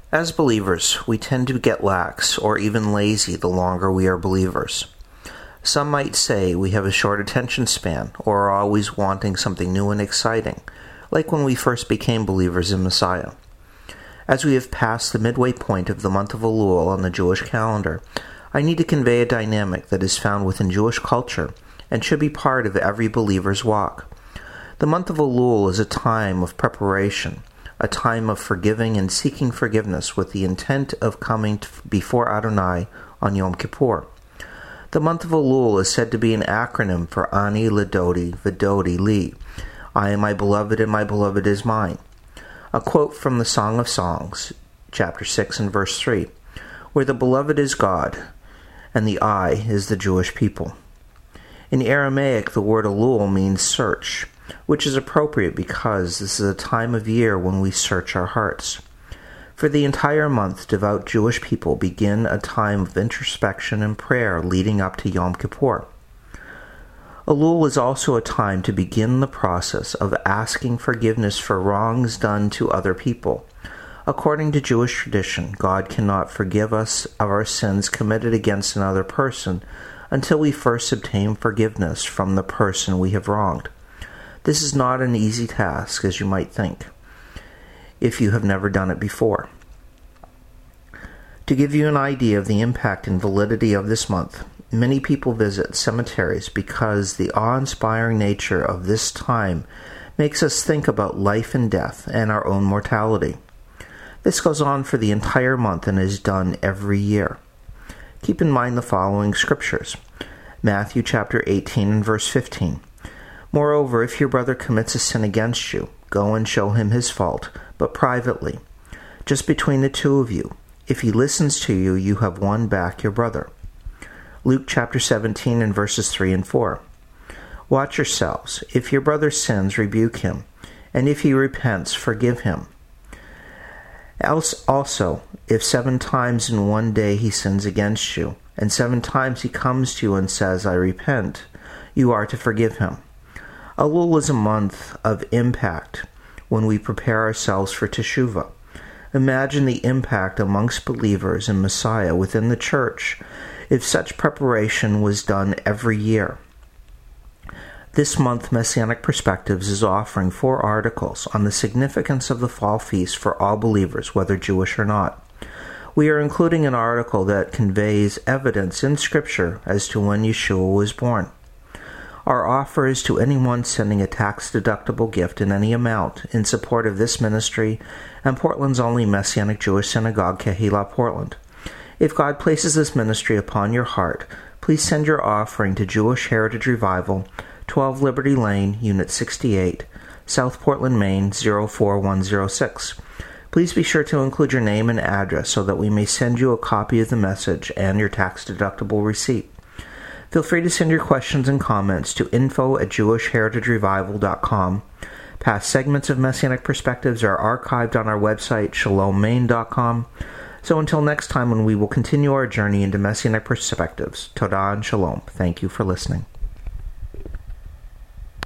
As believers, we tend to get lax or even lazy the longer we are believers. Some might say we have a short attention span or are always wanting something new and exciting, like when we first became believers in Messiah. As we have passed the midway point of the month of Elul on the Jewish calendar, I need to convey a dynamic that is found within Jewish culture and should be part of every believer's walk. The month of Elul is a time of preparation, a time of forgiving and seeking forgiveness with the intent of coming before Adonai on Yom Kippur. The month of Elul is said to be an acronym for Ani Ledodi Vedodi Li. I am my beloved and my beloved is mine. A quote from the Song of Songs, chapter 6 and verse 3, where the beloved is God and the I is the Jewish people. In Aramaic, the word Elul means search, which is appropriate because this is a time of year when we search our hearts. For the entire month, devout Jewish people begin a time of introspection and prayer leading up to Yom Kippur. Elul is also a time to begin the process of asking forgiveness for wrongs done to other people. According to Jewish tradition, God cannot forgive us of our sins committed against another person until we first obtain forgiveness from the person we have wronged. This is not an easy task, as you might think, if you have never done it before. To give you an idea of the impact and validity of this month, many people visit cemeteries because the awe-inspiring nature of this time makes us think about life and death and our own mortality. This goes on for the entire month and is done every year. Keep in mind the following scriptures. Matthew chapter 18 and verse 15. Moreover, if your brother commits a sin against you, go and show him his fault, but privately, just between the two of you. If he listens to you, you have won back your brother. Luke chapter 17 and verses 3 and 4. Watch yourselves. If your brother sins, rebuke him, and if he repents, forgive him. Also, if 7 times in one day he sins against you, and 7 times he comes to you and says, I repent, you are to forgive him. Elul is a month of impact when we prepare ourselves for Teshuvah. Imagine the impact amongst believers in Messiah within the church if such preparation was done every year. This month, Messianic Perspectives is offering 4 articles on the significance of the fall feast for all believers, whether Jewish or not. We are including an article that conveys evidence in Scripture as to when Yeshua was born. Our offer is to anyone sending a tax-deductible gift in any amount in support of this ministry and Portland's only Messianic Jewish Synagogue, Kehillah Portland. If God places this ministry upon your heart, please send your offering to Jewish Heritage Revival, 12 Liberty Lane, Unit 68, South Portland, Maine, 04106. Please be sure to include your name and address so that we may send you a copy of the message and your tax-deductible receipt. Feel free to send your questions and comments to info@jewishheritagerevival.com. Past segments of Messianic Perspectives are archived on our website, shalommaine.com. So until next time when we will continue our journey into Messianic Perspectives, Todah and Shalom. Thank you for listening.